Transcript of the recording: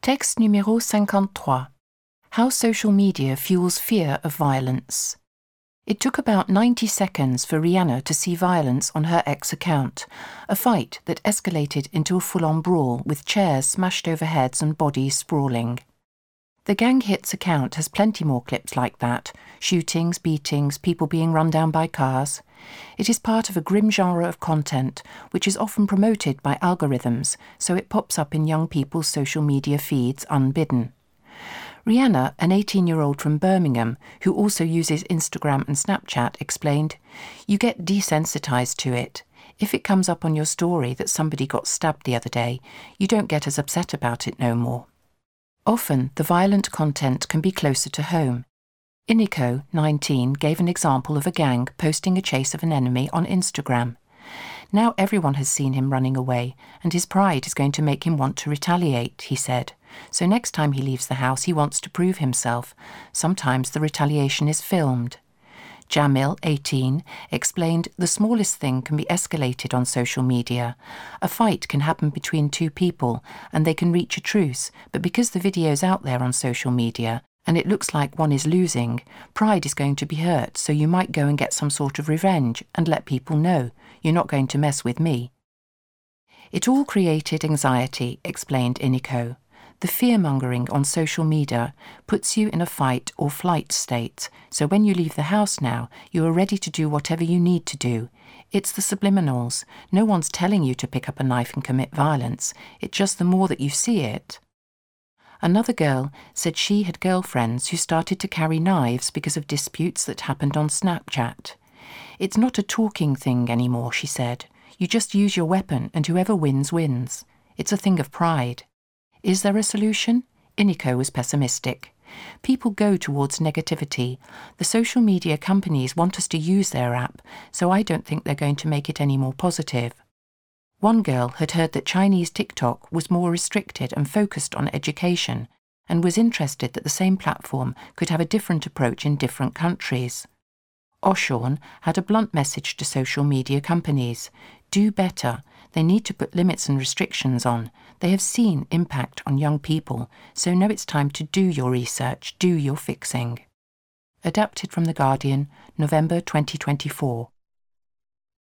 Texte numéro 53. How social media fuels fear of violence. It took about 90 seconds for Rihanna to see violence on her ex account, a fight that escalated into a full-on brawl with chairs smashed over heads and bodies sprawling. The Gang Hits account has plenty more clips like that: shootings, beatings, people being run down by cars. It is part of a grim genre of content, which is often promoted by algorithms, so it pops up in young people's social media feeds unbidden. Rihanna, an 18-year-old from Birmingham, who also uses Instagram and Snapchat, explained, "You get desensitized to it. If it comes up on your story that somebody got stabbed the other day, you don't get as upset about it no more." Often, the violent content can be closer to home. Iniko, 19, gave an example of a gang posting a chase of an enemy on Instagram. Now everyone has seen him running away, and his pride is going to make him want to retaliate, he said. So next time he leaves the house, he wants to prove himself. Sometimes the retaliation is filmed. Jamil, 18, explained the smallest thing can be escalated on social media. A fight can happen between two people and they can reach a truce, but because the video's out there on social media and it looks like one is losing, pride is going to be hurt, so you might go and get some sort of revenge and let people know, "You're not going to mess with me." It all created anxiety, explained Iniko. The fear-mongering on social media puts you in a fight or flight state, so when you leave the house now, you are ready to do whatever you need to do. It's the subliminals. No one's telling you to pick up a knife and commit violence. It's just the more that you see it. Another girl said she had girlfriends who started to carry knives because of disputes that happened on Snapchat. "It's not a talking thing anymore," she said. "You just use your weapon and whoever wins, wins. It's a thing of pride." Is there a solution? Iniko was pessimistic. People go towards negativity. The social media companies want us to use their app, so I don't think they're going to make it any more positive. One girl had heard that Chinese TikTok was more restricted and focused on education, and was interested that the same platform could have a different approach in different countries. Oshawn had a blunt message to social media companies. Do better. They need to put limits and restrictions on. They have seen impact on young people, so know it's time to do your research, do your fixing. Adapted from The Guardian, November 2024.